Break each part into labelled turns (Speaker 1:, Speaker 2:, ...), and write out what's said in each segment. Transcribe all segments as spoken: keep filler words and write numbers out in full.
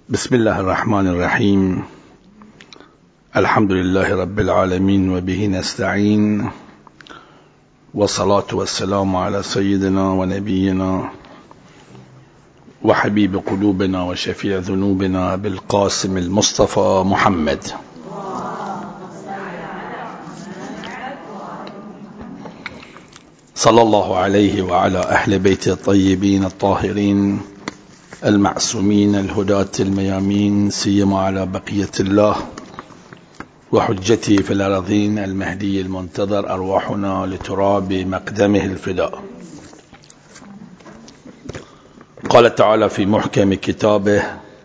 Speaker 1: بسم الله الرحمن الرحيم. الحمد لله رب العالمين وبه نستعين، والصلاة والسلام على سيدنا ونبينا وحبيب قلوبنا وشفيع ذنوبنا بالقاسم المصطفى محمد صلى الله عليه وعلى أهل بيته الطيبين الطاهرين المعصومين الهداة الميامين، سيما على بقية الله وحجته في الأرضين المهدي المنتظر، أرواحنا لتراب مقدمه الفداء. قال تعالى في محكم كتابه: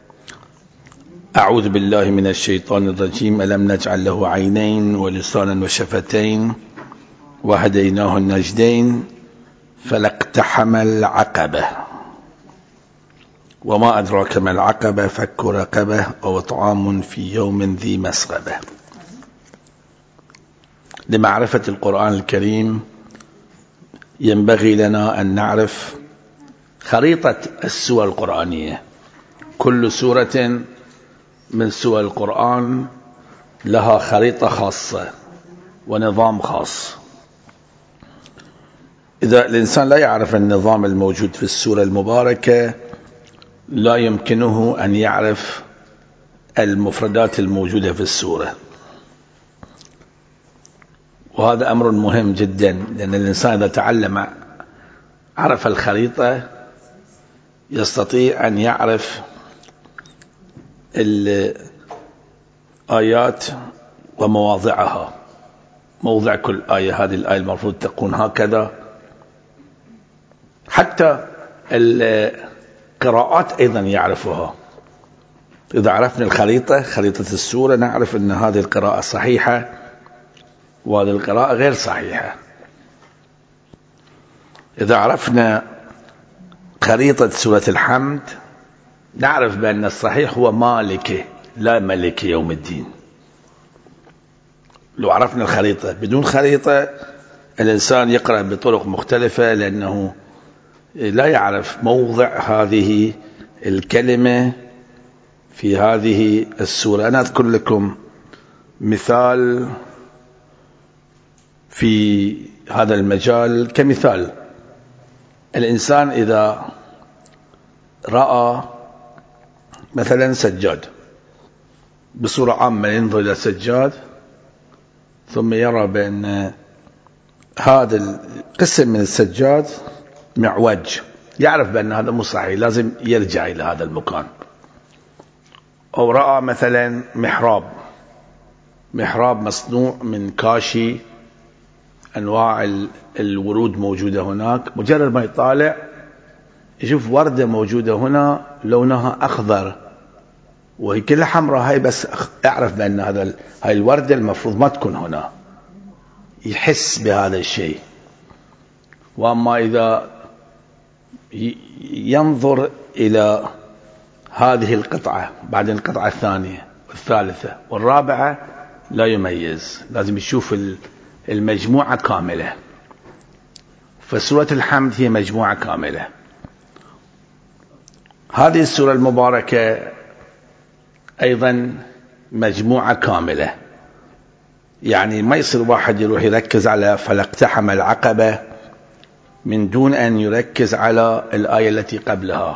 Speaker 1: أعوذ بالله من الشيطان الرجيم. ألم نجعل له عينين ولسانا وشفتين وهديناه النجدين فلاقتحم العقبة وما أدراك ما العقبة فك رقبة أو طعام في يوم ذي مسغبة. لمعرفة القرآن الكريم ينبغي لنا أن نعرف خريطة السور القرآنية. كل سورة من سور القرآن لها خريطة خاصة ونظام خاص. إذا الإنسان لا يعرف النظام الموجود في السورة المباركة لا يمكنه أن يعرف المفردات الموجودة في السورة، وهذا أمر مهم جدا، لأن الإنسان إذا تعلم عرف الخريطة يستطيع أن يعرف الآيات ومواضعها. موضع كل آية، هذه الآية المفروض تكون هكذا. حتى القراءات أيضا يعرفها. إذا عرفنا الخريطة، خريطة السورة، نعرف أن هذه القراءة صحيحة وهذه القراءة غير صحيحة. إذا عرفنا خريطة سورة الحمد نعرف بأن الصحيح هو مالك لا ملك يوم الدين. لو عرفنا الخريطة، بدون خريطة الإنسان يقرأ بطرق مختلفة لأنه لا يعرف موضع هذه الكلمة في هذه السورة. أنا أذكر لكم مثال في هذا المجال كمثال. الإنسان إذا رأى مثلا سجاد بصورة عامة، ينظر إلى سجاد ثم يرى بأن هذا القسم من السجاد معوج، يعرف بأن هذا مو صحيح، لازم يرجع إلى هذا المكان. أو رأى مثلا محراب محراب مصنوع من كاشي، أنواع الورود موجودة هناك، مجرد ما يطالع يشوف وردة موجودة هنا لونها أخضر وهي كلها حمراء، هاي بس أعرف بأن هذا هاي الوردة المفروض ما تكون هنا، يحس بهذا الشيء. وأما إذا ينظر إلى هذه القطعة بعدين القطعة الثانية والثالثة والرابعة لا يميز، لازم يشوف المجموعة كاملة. فسورة الحمد هي مجموعة كاملة. هذه السورة المباركة أيضا مجموعة كاملة، يعني ما يصير واحد يروح يركز على فلاقتحم العقبة من دون أن يركز على الآية التي قبلها.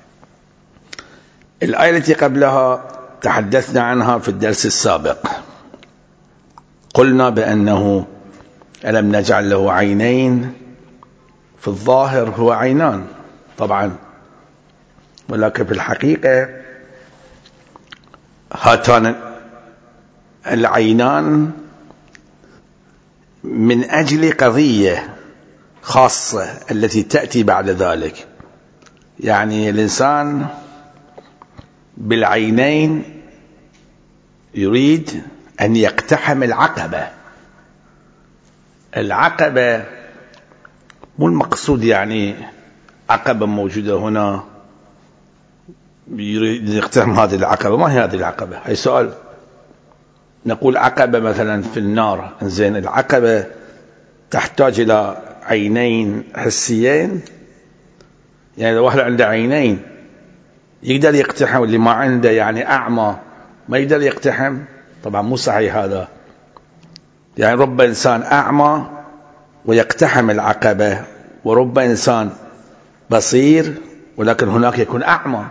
Speaker 1: الآية التي قبلها تحدثنا عنها في الدرس السابق. قلنا بأنه ألم نجعل له عينين، في الظاهر هو عينان طبعا، ولكن في الحقيقة هاتان العينان من أجل قضية خاصة التي تأتي بعد ذلك. يعني الإنسان بالعينين يريد أن يقتحم العقبة. العقبة مو المقصود يعني عقبة موجودة هنا يريد يقتحم هذه العقبة، ما هي هذه العقبة؟ هي سؤال. نقول عقبة مثلا في النار، زين العقبة تحتاج إلى عينين حسيين، يعني إذا واحد عنده عينين يقدر يقتحم، اللي ما عنده يعني أعمى ما يقدر يقتحم. طبعا مو صحيح هذا، يعني رب إنسان أعمى ويقتحم العقبة، ورب إنسان بصير ولكن هناك يكون أعمى.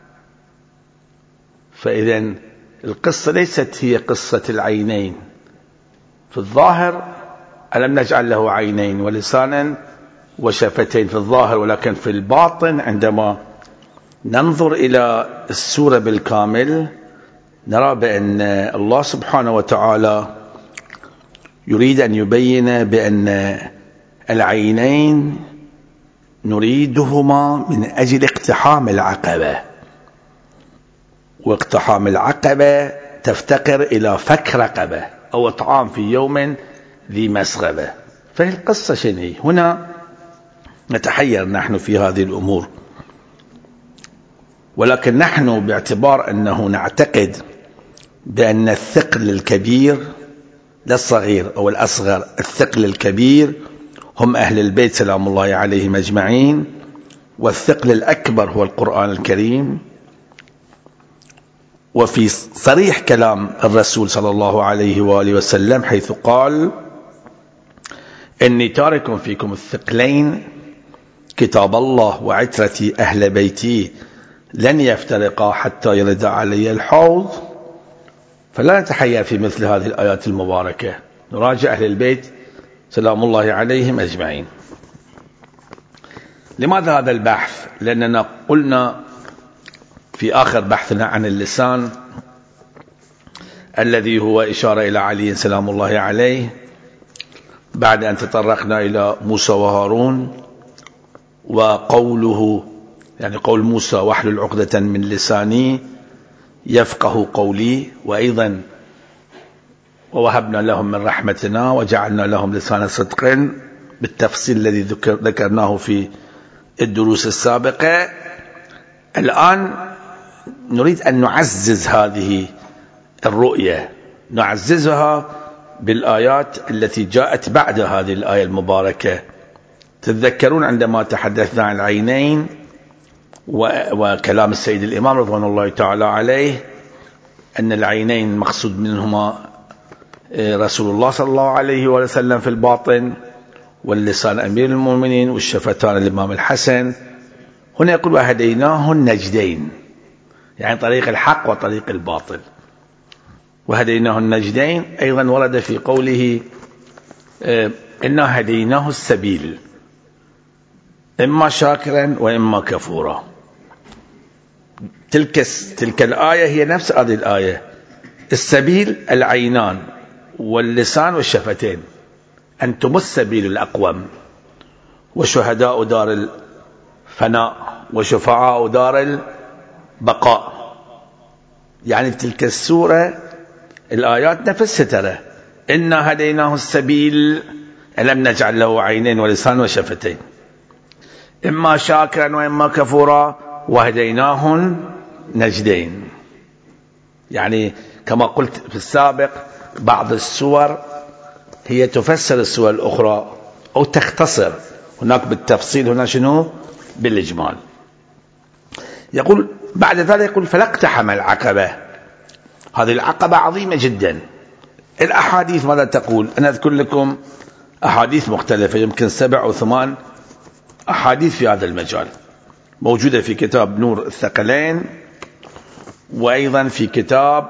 Speaker 1: فإذا القصة ليست هي قصة العينين. في الظاهر ألم نجعل له عينين ولسانا وشفتين في الظاهر، ولكن في الباطن عندما ننظر إلى السورة بالكامل نرى بأن الله سبحانه وتعالى يريد أن يبين بأن العينين نريدهما من أجل اقتحام العقبة، واقتحام العقبة تفتقر إلى فك رقبة أو إطعام في يوم ذي مسغبة. فهي القصة شنو هنا؟ نتحير نحن في هذه الأمور، ولكن نحن باعتبار أنه نعتقد بأن الثقل الكبير لا الصغير أو الأصغر، الثقل الكبير هم أهل البيت سلام الله عليهم أجمعين، والثقل الأكبر هو القرآن الكريم. وفي صريح كلام الرسول صلى الله عليه وآله وسلم حيث قال: إني تارك فيكم الثقلين كتاب الله وعترتي أهل بيتي لن يفترقا حتى يرد علي الحوض. فلا نتحير في مثل هذه الآيات المباركة، نراجع أهل البيت سلام الله عليهم أجمعين. لماذا هذا البحث؟ لأننا قلنا في آخر بحثنا عن اللسان الذي هو إشارة إلى علي سلام الله عليه، بعد أن تطرقنا إلى موسى وهارون وقوله، يعني قول موسى: واحلل عقدة من لساني يفقه قولي، وأيضا ووهبنا لهم من رحمتنا وجعلنا لهم لسان صدق، بالتفصيل الذي ذكر ذكرناه في الدروس السابقة. الآن نريد أن نعزز هذه الرؤية، نعززها بالآيات التي جاءت بعد هذه الآية المباركة. تتذكرون عندما تحدثنا عن العينين وكلام السيد الإمام رضوان الله تعالى عليه أن العينين مقصود منهما رسول الله صلى الله عليه وسلم في الباطن، واللسان أمير المؤمنين، والشفتان الإمام الحسن. هنا يقول: وهديناه النجدين، يعني طريق الحق وطريق الباطل. وهديناه النجدين أيضا ورد في قوله: إنا هديناه السبيل إما شاكرا وإما كفورا. تلك تلك الآية هي نفس هذه الآية. السبيل العينان واللسان والشفتين، أنتم السبيل الأقوم وشهداء دار الفناء وشفعاء دار البقاء. يعني تلك السورة الآيات نفسها ترى: إنا هديناه السبيل ألم نجعل له عينين ولسان وشفتين إما شاكرا وإما كفورا وهديناه النجدين. يعني كما قلت في السابق بعض السور هي تفسر السور الأخرى أو تختصر، هناك بالتفصيل، هنا شنو بالإجمال. يقول بعد ذلك يقول: فلاقتحم العقبة. هذه العقبة عظيمة جدا. الأحاديث ماذا تقول؟ أنا أذكر لكم أحاديث مختلفة، يمكن سبع أو ثمان أحاديث في هذا المجال، موجودة في كتاب نور الثقلين، وأيضا في كتاب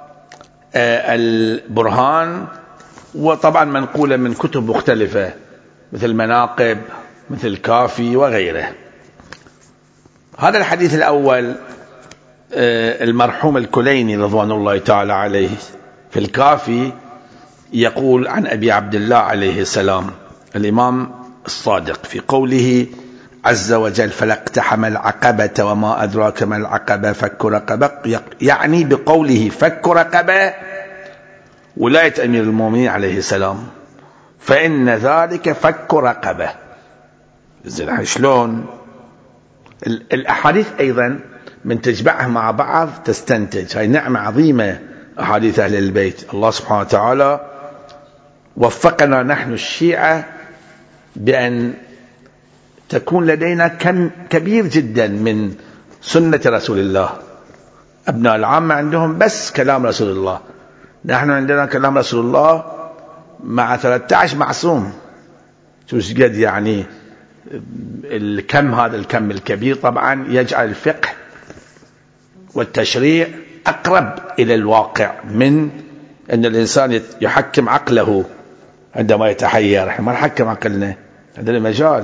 Speaker 1: البرهان، وطبعا منقولة من كتب مختلفة مثل مناقب، مثل الكافي وغيره. هذا الحديث الأول المرحوم الكليني رضوان الله تعالى عليه في الكافي يقول عن أبي عبد الله عليه السلام الإمام الصادق في قوله عز وجل: فلاقتحم العقبة وما أدراك ما العقبة فك رقبة، يعني بقوله فك رقبة ولاية أمير المؤمنين عليه السلام، فإن ذلك فك رقبة. زين شلون؟ الأحاديث أيضا من تجمعها مع بعض تستنتج، هاي نعمة عظيمة أحاديث أهل البيت. الله سبحانه وتعالى وفقنا نحن الشيعة بأن تكون لدينا كم كبير جدا من سنة رسول الله. أبناء العامة عندهم بس كلام رسول الله، نحن عندنا كلام رسول الله مع ثلاثة عشر معصوم. شو قد يعني الكم، هذا الكم الكبير طبعا يجعل الفقه والتشريع أقرب إلى الواقع من أن الإنسان يحكم عقله عندما يتحير. احنا ما نحكم عقلنا، عندنا مجال،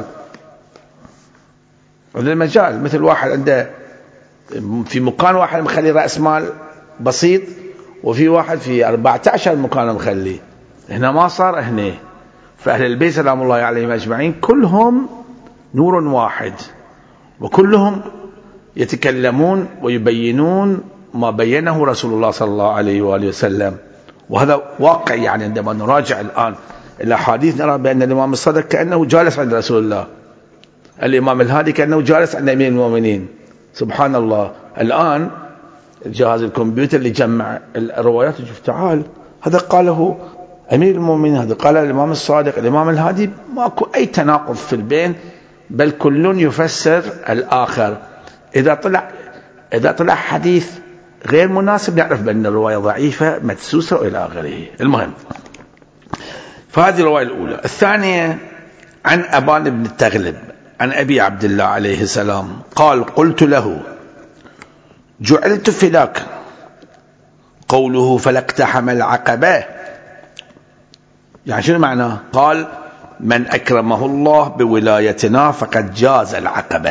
Speaker 1: عندنا مجال. مثل واحد عنده في مكان واحد مخلي رأس مال بسيط، وفي واحد في أربعة عشر مكان مخلي. هنا ما صار هنا. فأهل البيت سلام الله عليهم أجمعين كلهم نور واحد، وكلهم يتكلمون ويبينون ما بينه رسول الله صلى الله عليه وآله وسلم. وهذا واقع. يعني عندما نراجع الآن الأحاديث نرى بأن الإمام الصادق كأنه جالس عند رسول الله، الإمام الهادي كأنه جالس عند أمير المؤمنين. سبحان الله. الآن الجهاز الكمبيوتر اللي جمع الروايات يشوف تعال هذا قاله أمير المؤمنين، هذا قال الإمام الصادق، الإمام الهادي. ماكو أي تناقض في البين، بل كل يفسر الآخر. إذا طلع إذا طلع حديث غير مناسب نعرف بأن الرواية ضعيفة مدسوسة إلى آخره. المهم، فهذه الرواية الأولى. الثانية عن أبان بن التغلب عن أبي عبد الله عليه السلام قال قلت له جعلت فداك. قوله فلاقتحم العقبة يعني شنو معناه؟ قال من أكرمه الله بولايتنا فقد جاز العقبة،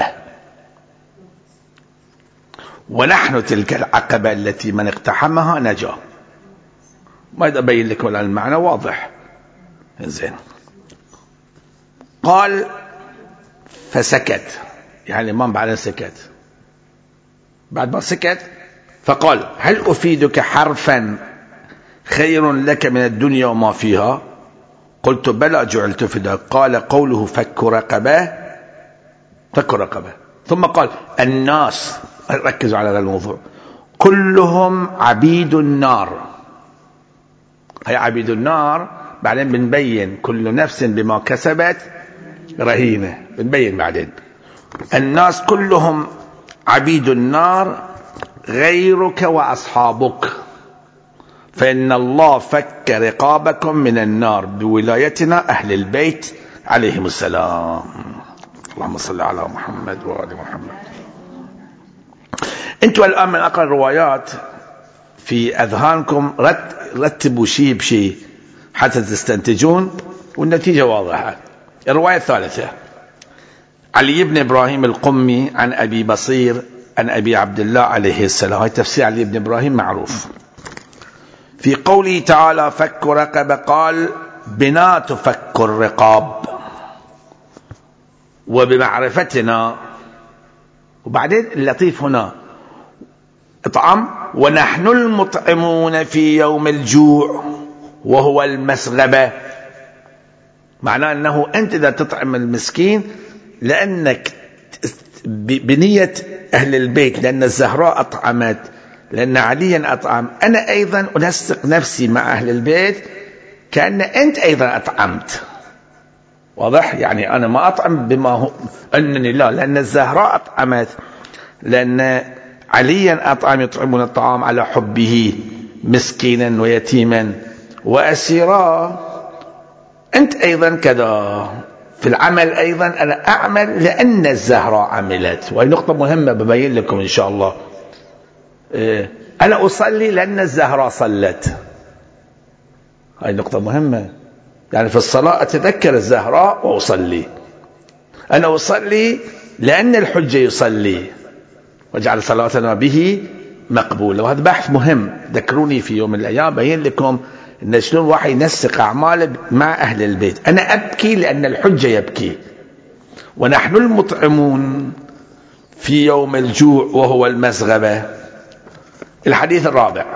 Speaker 1: ونحن تلك العقبة التي من اقتحمها نجا. ما أبين لكم الآن المعنى واضح. زين. قال فسكت، يعني الإمام بعد سكت، بعد ما سكت فقال هل أفيدك حرفا خير لك من الدنيا وما فيها؟ قلت بلى جعلت فداك. قال قوله فك رقبة، فك رقبة. ثم قال الناس، ركزوا على هذا الموضوع، كلهم عبيد النار. هي عبيد النار بعدين بنبين كل نفس بما كسبت رهينة، بنبين بعدين. الناس كلهم عبيد النار غيرك وأصحابك، فإن الله فك رقابكم من النار بولايتنا أهل البيت عليهم السلام. اللهم صل على محمد وآل محمد. انتوا الآن من أقرأ الروايات في أذهانكم رتبوا شيء بشيء حتى تستنتجون، والنتيجة واضحة. الرواية الثالثة علي بن إبراهيم القمي عن أبي بصير عن أبي عبد الله عليه السلام. هاي تفسير علي بن إبراهيم معروف. في قوله تعالى فك رقبة قال بنا تفك الرقاب وبمعرفتنا. وبعدين اللطيف هنا اطعم ونحن المطعمون في يوم الجوع وهو المسغبة. معناه أنه أنت إذا تطعم المسكين لأنك بنية أهل البيت، لأن الزهراء أطعمت، لأن عليا أطعم، أنا أيضا أنسق نفسي مع أهل البيت كأن أنت أيضا أطعمت. واضح؟ يعني أنا ما أطعم بما هو أنني لا، لأن الزهراء أطعمت، لأن عليا أطعم يطعمون الطعام على حبه مسكينا ويتيما وأسيرا. أنت أيضا كذا في العمل، أيضا أنا أعمل لأن الزهراء عملت. وهي نقطة مهمة ببين لكم إن شاء الله. أنا أصلي لأن الزهراء صلت. هاي نقطة مهمة. يعني في الصلاة أتذكر الزهراء وأصلي. أنا أصلي لأن الحجة يصلي وجعل صلاتنا به مقبولة. وهذا بحث مهم، ذكروني في يوم من الأيام بين لكم إن شلون واحد ينسق أعماله مع أهل البيت. أنا أبكي لأن الحجة يبكي، ونحن المطعمون في يوم الجوع وهو المسغبة. الحديث الرابع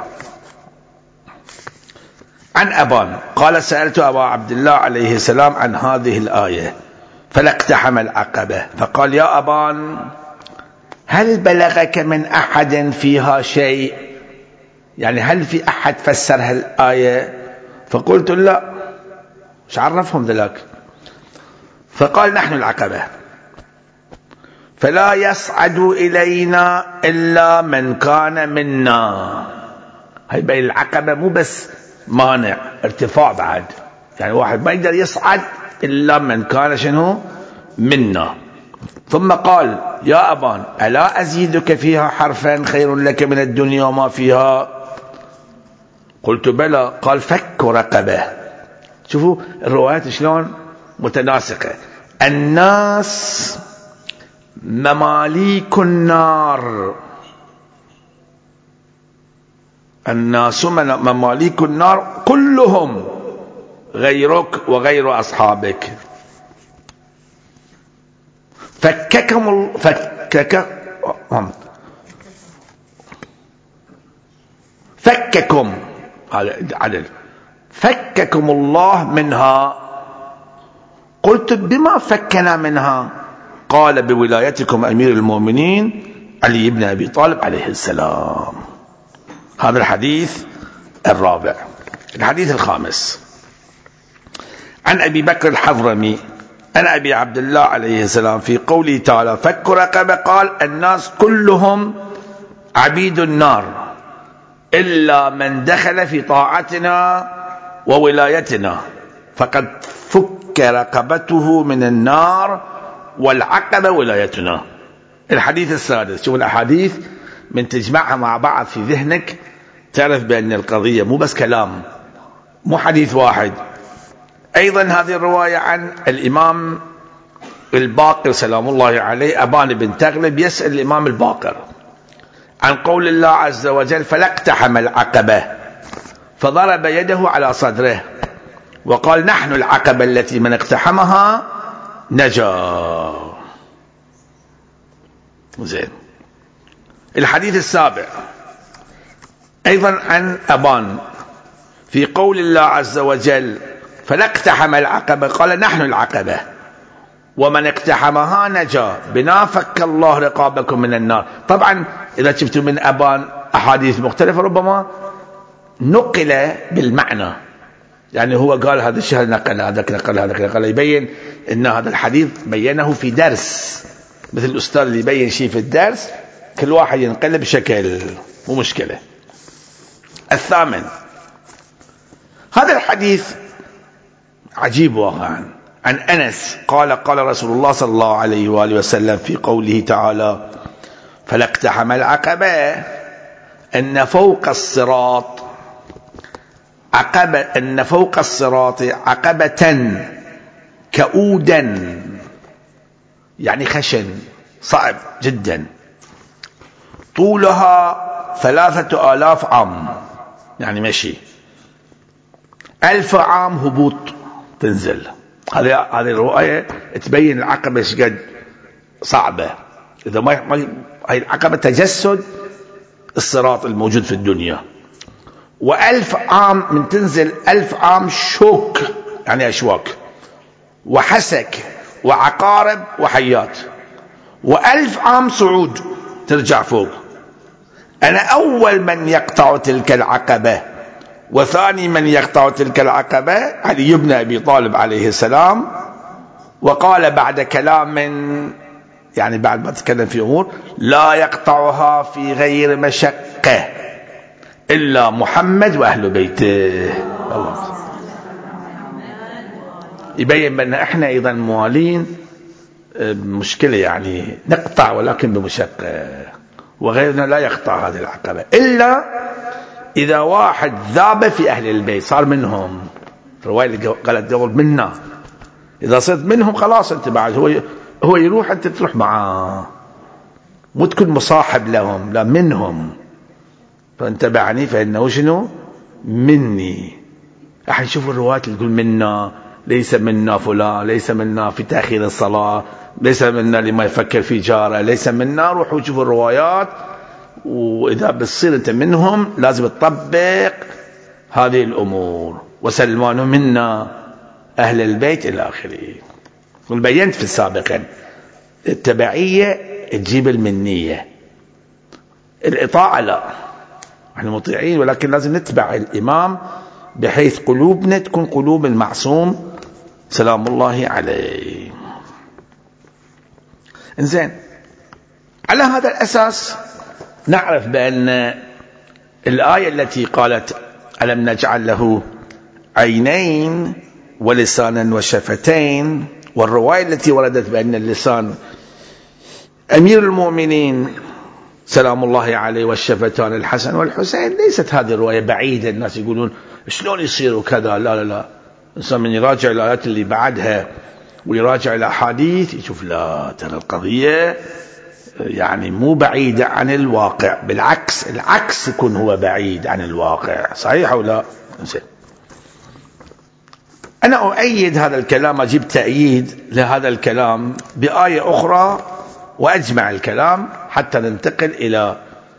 Speaker 1: عن أبان قال سألت أبا عبد الله عليه السلام عن هذه الآية فلاقتحم العقبة فقال يا أبان هل بلغك من أحد فيها شيء؟ يعني هل في أحد فسر هالآية؟ فقلت لا، مش عرفهم ذلك. فقال نحن العقبة. فلا يصعد إلينا إلا من كان منا. هاي بين العقبة مو بس مانع، ارتفاع بعد، يعني واحد ما يقدر يصعد إلا من كان شنو منا. ثم قال يا أبان ألا أزيدك فيها حرفا خير لك من الدنيا وما فيها؟ قلت بلى. قال فك رقبة. شوفوا الروايات شلون متناسقة. الناس مماليك النار، الناس مماليك النار كلهم غيرك وغير أصحابك. فككم فكك فككم عدل فككم الله منها. قلت بما فكنا منها؟ قال بولايتكم أمير المؤمنين علي بن أبي طالب عليه السلام. هذا الحديث الرابع. الحديث الخامس عن أبي بكر الحضرمي عن أبي عبد الله عليه السلام في قوله تعالى فك رقبة قال الناس كلهم عبيد النار إلا من دخل في طاعتنا وولايتنا فقد فك رقبته من النار والعقبة ولايتنا. الحديث السادس. شوف الأحاديث من تجمعها مع بعض في ذهنك تعرف بأن القضية مو بس كلام، مو حديث واحد. أيضا هذه الرواية عن الإمام الباقر سلام الله عليه، أبان بن تغلب يسأل الإمام الباقر عن قول الله عز وجل فلاقتحم العقبة فضرب يده على صدره وقال نحن العقبة التي من اقتحمها نجا. زين. الحديث السابع أيضا عن أبان في قول الله عز وجل فلاقتحم العقبة قال نحن العقبة ومن اقتحمها نجا بنا فك الله رقابكم من النار. طبعا إذا شفتوا من أبان أحاديث مختلفة ربما نقل بالمعنى، يعني هو قال هذا الشيء نقل هذا نقل هذا نقل، يبين أن هذا الحديث بينه في درس، مثل الأستاذ اللي يبين شيء في الدرس كل واحد ينقل بشكل، مو مشكلة. الثامن. هذا الحديث عجيب واقعا عن أنس قال قال رسول الله صلى الله عليه وآله وسلم في قوله تعالى فلاقتحم العقبة أن فوق الصراط عقبة أن فوق الصراط عقبة كؤودا، يعني خشن صعب جدا، طولها ثلاثة آلاف عام، يعني مشي ألف عام هبوط تنزل. هذه هذه الرؤية تبين العقبة شقد صعبة. إذا ما هي العقبة تجسد الصراط الموجود في الدنيا. وألف عام من تنزل ألف عام شوك، يعني أشواك وحسك وعقارب وحيات، وألف عام صعود ترجع فوق. أنا أول من يقطع تلك العقبة وثاني من يقطع تلك العقبة علي بن أبي طالب عليه السلام. وقال بعد كلام يعني بعد ما تكلم في أمور لا يقطعها في غير مشقة إلا محمد وأهل بيته. الله يبين بأن احنا أيضا موالين مشكلة، يعني نقطع ولكن بمشقة، وغيرنا لا يقطع هذه العقبة إلا إذا واحد ذاب في أهل البيت صار منهم. الرواية اللي قالت قبل منا، إذا صرت منهم خلاص أنت بعد هو هو يروح أنت تروح معاه، مو تكون مصاحب لهم، لا منهم. فأنت بعني فإنه شنو مني. أحد يشوف الروايات اللي تقول منا، ليس منا فلان، ليس منا في تأخير الصلاة، ليس منا لما يفكر في جاره، ليس منا. روحوا شوفوا الروايات، وإذا بتصير أنت منهم لازم تطبق هذه الأمور. وسلمان منا أهل البيت إلى آخره. وبينت في السابق التبعية تجيب المنية، الإطاعة لا، احنا مطيعين ولكن لازم نتبع الإمام بحيث قلوبنا تكون قلوب المعصوم سلام الله عليه. انزين، على هذا الأساس نعرف بأن الآية التي قالت ألم نجعل له عينين ولسانا وشفتين، والرواية التي وردت بأن اللسان أمير المؤمنين سلام الله عليه والشفتان الحسن والحسين، ليست هذه الرواية بعيدة. الناس يقولون شلون يصيروا كذا، لا لا لا، الإنسان من يراجع الآيات اللي بعدها ويراجع الأحاديث يشوف لا ترى القضية يعني مو بعيدة عن الواقع، بالعكس العكس يكون هو بعيد عن الواقع. صحيح أو لا؟ أنا أؤيد هذا الكلام، أجيب تأييد لهذا الكلام بآية أخرى وأجمع الكلام حتى ننتقل إلى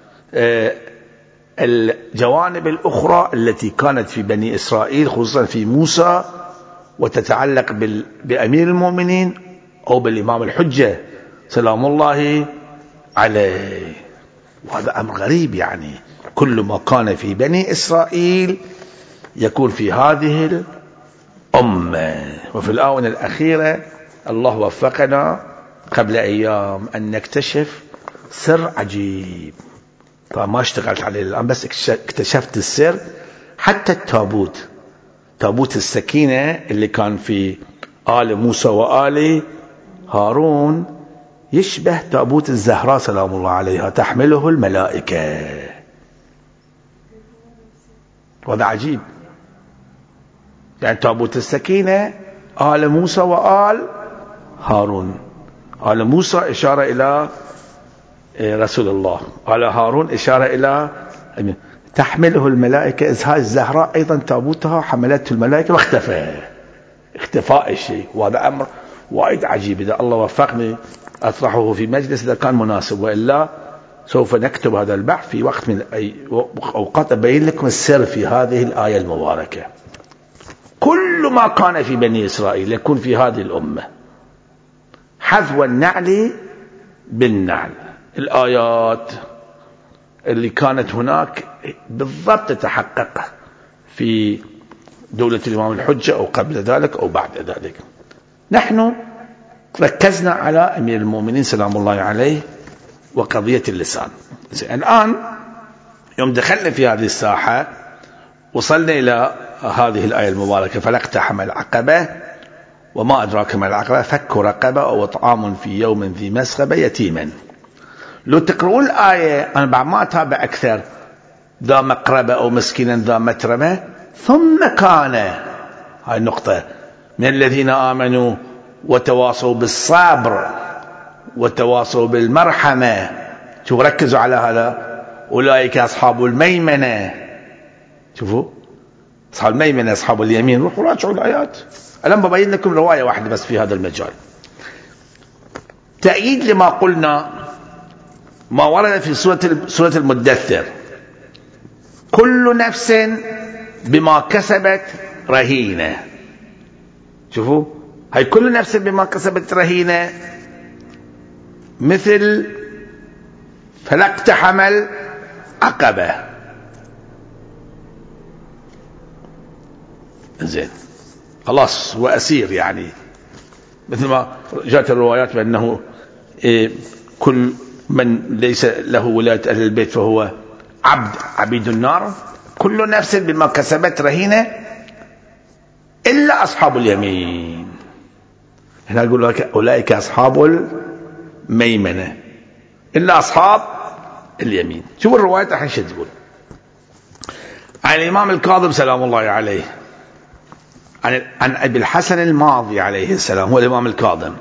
Speaker 1: الجوانب الأخرى التي كانت في بني إسرائيل خصوصا في موسى وتتعلق بأمير المؤمنين أو بالإمام الحجة سلام الله عليه. وهذا أمر غريب، يعني كل ما كان في بني إسرائيل يكون في هذه الأمة. وفي الآونة الأخيرة الله وفقنا قبل أيام أن نكتشف سر عجيب، طبعا ما اشتغلت عليه الآن بس اكتشفت السر. حتى التابوت، تابوت السكينة اللي كان في آل موسى وآل هارون يشبه تابوت الزهراء سلام الله عليها تحمله الملائكة. وهذا عجيب، يعني تابوت السكينة آل موسى وآل هارون، آل موسى إشارة إلى رسول الله، آل هارون إشارة إلى تحمله الملائكة. إذ هاي الزهراء أيضا تابوتها حملته الملائكة واختفى اختفاء الشيء. وهذا أمر وايد عجيب. إذا الله وفقني أطرحه في مجلس إذا كان مناسب، وإلا سوف نكتب هذا البحث في وقت من أوقات أبين لكم السر في هذه الآية المباركة. كل ما كان في بني إسرائيل يكون في هذه الأمة، حذو النعل بالنعل. الآيات اللي كانت هناك بالضبط تتحقق في دولة الإمام الحجة أو قبل ذلك أو بعد ذلك. نحن ركزنا على أمير المؤمنين سلام الله عليه وقضية اللسان. الآن يوم دخلنا في هذه الساحة وصلنا إلى هذه الآية المباركة فلاقتحم العقبة وما أدراك ما العقبة فك رقبة أو إطعام في يوم ذي مسغبة يتيما. لو تقرؤون الآية أنا بعد ما أتابع أكثر ذا مقربة أو مسكينا ذا متربة ثم كان، هاي النقطة، من الذين آمنوا وتواصوا بالصبر وتواصوا بالمرحمة. شوفوا ركزوا على هذا، أولئك أصحاب الميمنة. شوفوا أصحاب الميمنة أصحاب اليمين. روحوا راجعوا الآيات. أنا ببين لكم رواية واحدة بس في هذا المجال تأييد لما قلنا. ما ورد في سورة سورة المدثر كل نفس بما كسبت رهينة. شوفوا هاي كل نفس بما كسبت رهينة مثل فلاقتحم العقبة. زين خلاص هو أسير، يعني مثل ما جاءت الروايات بأنه إيه كل من ليس له ولاية أهل البيت فهو عبد عبيد النار. كل نفس بما كسبت رهينة إلا أصحاب اليمين. هنا يقول لك أولئك أصحاب الميمنة إلا أصحاب اليمين. شوفوا الرواية الحين شو تقول. عن الإمام الكاظم سلام الله عليه عن عن أبي الحسن الماضي عليه السلام، هو الإمام الكاظم،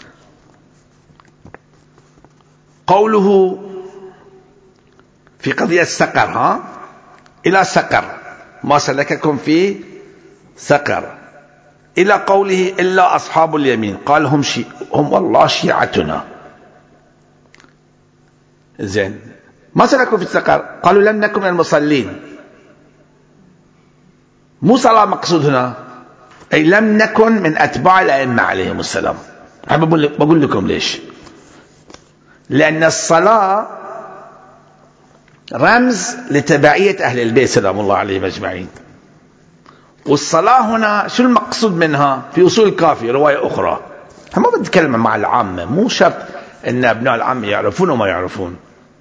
Speaker 1: قوله في قضية سقر، ها إلى سقر ما سلككم في سقر، إلى قوله إلا أصحاب اليمين قال هم شي هم والله شيعتنا. زين ما سلكوا في السقر قالوا لم نكن من المصلين. مو صلاة مقصود هنا، أي لم نكن من أتباع الأئمة عليهم السلام. أنا بقول لكم ليش. لأن الصلاة رمز لتبعية أهل البيت سلام الله عليهم أجمعين. والصلاة هنا شو المقصود منها؟ في أصول الكافي رواية أخرى، ما بنتكلم مع العامة، مو شرط إن أبناء العم يعرفون وما يعرفون.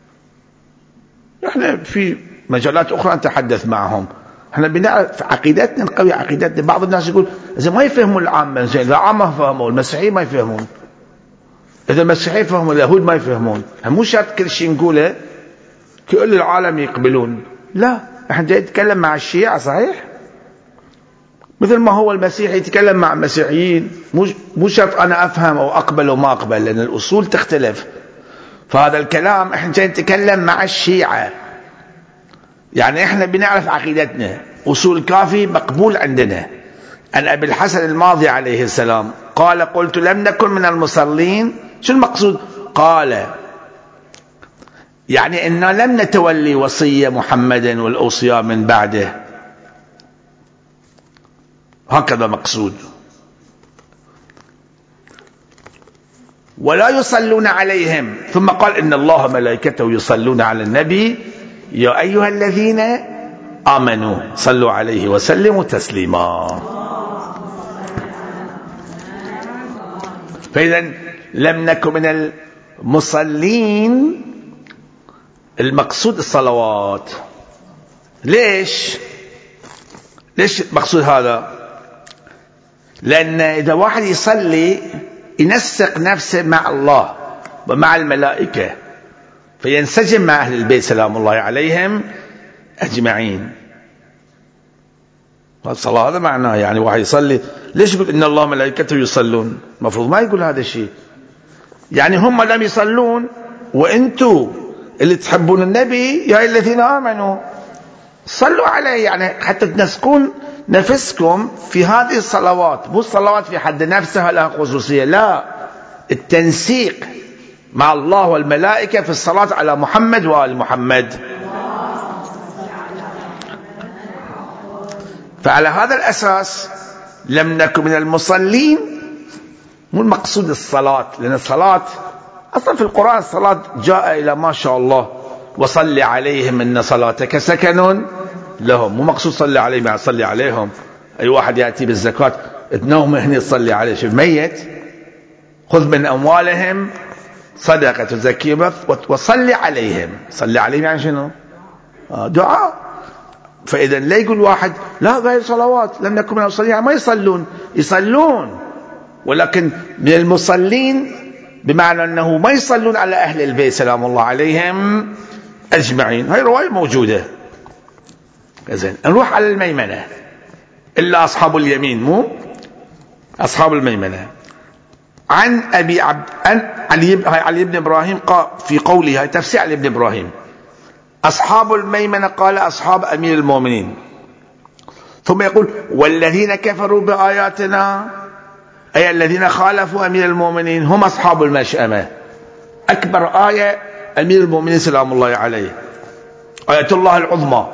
Speaker 1: إحنا في مجالات أخرى نتحدث معهم، إحنا بنعرف عقيدتنا نقوي عقيدتنا. بعض الناس يقول إذا ما يفهمون العامة، زين إذا العامة فهموا المسيحيين ما يفهمون، إذا المسيحيين فهموا اليهود ما يفهمون. مو شرط كل شيء نقوله كل العالم يقبلون، لا. إحنا جاي نتكلم مع الشيعة صحيح، مثل ما هو المسيحي يتكلم مع المسيحيين، مو شرط أنا أفهم أو أقبل وما أقبل، لأن الأصول تختلف. فهذا الكلام إحنا جاي نتكلم مع الشيعة، يعني إحنا بنعرف عقيدتنا. أصول الكافي مقبول عندنا. أن أبي الحسن الماضي عليه السلام قال قلت لم نكن من المصلين. شو المقصود؟ قال يعني إننا لم نتولي وصية محمد والأوصياء من بعده، هكذا مقصود. ولا يصلون عليهم، ثم قال إن الله ملائكته يصلون على النبي يا أيها الذين آمنوا صلوا عليه وسلموا تسليما. فإذا لم نكن من المصلين، المقصود الصلوات. ليش ليش مقصود هذا؟ لأن إذا واحد يصلي ينسق نفسه مع الله ومع الملائكة، فينسجم مع أهل البيت سلام الله عليهم أجمعين. الصلاة هذا معناه، يعني واحد يصلي ليش يقول إن الله ملائكته يصلون؟ المفروض ما يقول هذا الشيء. يعني هم لم يصلون وإنتوا اللي تحبون النبي يا الذين آمنوا صلوا عليه، يعني حتى تنسكون نفسكم في هذه الصلوات. مو الصلوات في حد نفسها لها خصوصية، لا، التنسيق مع الله والملائكة في الصلاة على محمد وآل محمد. فعلى هذا الأساس لم نكن من المصلين. مو المقصود الصلاة، لأن الصلاة أصلا في القرآن الصلاة جاء إلى ما شاء الله وصل عليهم إن صلاتك سكن لهم. مو مقصود صلي عليهم يعني صلي عليهم. أي واحد يأتي بالزكاة تنوم هنا تصلي عليه، شوف ميت، خذ من أموالهم صدقة تزكيهم وصلي عليهم. صلي عليهم يعني شنو؟ دعاء. فإذا لا يقول واحد لا غير صلوات لم نكن من المصلين، ما يصلون، يصلون ولكن من المصلين بمعنى أنه ما يصلون على أهل البيت سلام الله عليهم أجمعين. هاي رواية موجودة. زين، نروح على الميمنة. إلا أصحاب اليمين، مو أصحاب الميمنة. عن أبي عبد عن علي علي بن إبراهيم قال في قوله، هاي تفسير علي بن إبراهيم، أصحاب الميمنة قال أصحاب أمير المؤمنين. ثم يقول والذين كفروا بآياتنا، أي الذين خالفوا أمير المؤمنين هم أصحاب المشأمة. أكبر آية أمير المؤمنين سلام الله عليه، آية الله العظمى.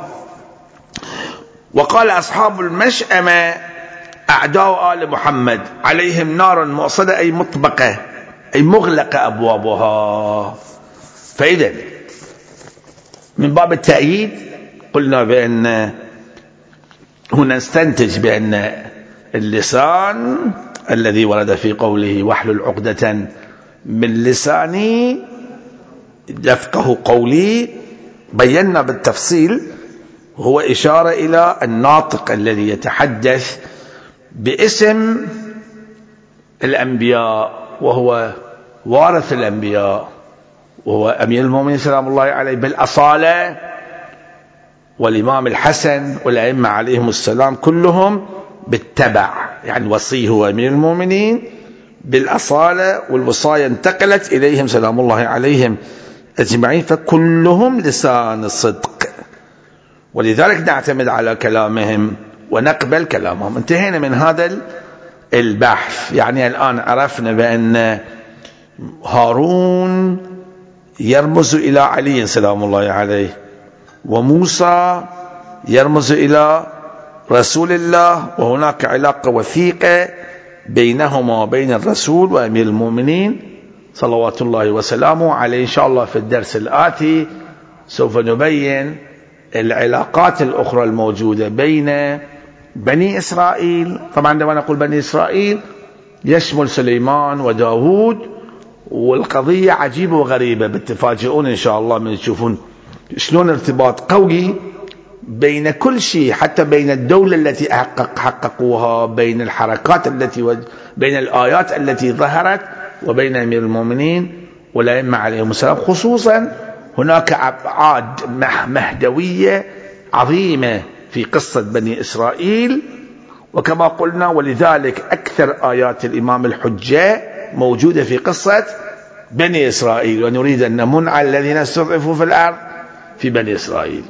Speaker 1: وقال أصحاب المشأمة أعداء آل محمد عليهم نار مؤصدة، أي مطبقة، أي مغلقة أبوابها. فإذا من باب التأييد قلنا بأن هنا نستنتج بأن اللسان الذي ورد في قوله واحلل عقدة من لساني يفقه قولي، بينا بالتفصيل، هو إشارة إلى الناطق الذي يتحدث باسم الأنبياء وهو وارث الأنبياء وهو أمير المؤمنين سلام الله عليه بالأصالة، والإمام الحسن والأئمة عليهم السلام كلهم بالتبع، يعني وصيه هو أمير المؤمنين بالأصالة، والوصايا انتقلت إليهم سلام الله عليهم أجمعين، فكلهم لسان الصدق، ولذلك نعتمد على كلامهم ونقبل كلامهم. انتهينا من هذا البحث. يعني الآن عرفنا بأن هارون يرمز إلى علي سلام الله عليه، وموسى يرمز إلى رسول الله، وهناك علاقة وثيقة بينهما وبين الرسول وأمير المؤمنين صلوات الله وسلامه عليه. إن شاء الله في الدرس الآتي سوف نبين العلاقات الأخرى الموجودة بين بني إسرائيل. طبعا عندما نقول بني إسرائيل يشمل سليمان وداود والقضية عجيبة وغريبة، بتفاجئون إن شاء الله من تشوفون شلون ارتباط قوي بين كل شيء، حتى بين الدولة التي حقق حققوها، بين الحركات التي و... بين الآيات التي ظهرت، وبين أمير المؤمنين والأئمة عليهم السلام. خصوصا هناك أبعاد مهدوية عظيمة في قصة بني إسرائيل، وكما قلنا ولذلك أكثر آيات الإمام الحجة موجودة في قصة بني إسرائيل، ونريد أن نمن على الذين استضعفوا في الأرض في بني إسرائيل.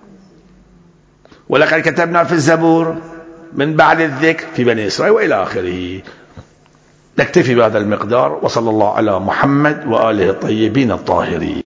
Speaker 1: ولقد كتبنا في الزبور من بعد الذكر في بني إسرائيل وإلى آخره. نكتفي بهذا المقدار، وصلى الله على محمد وآله الطيبين الطاهرين.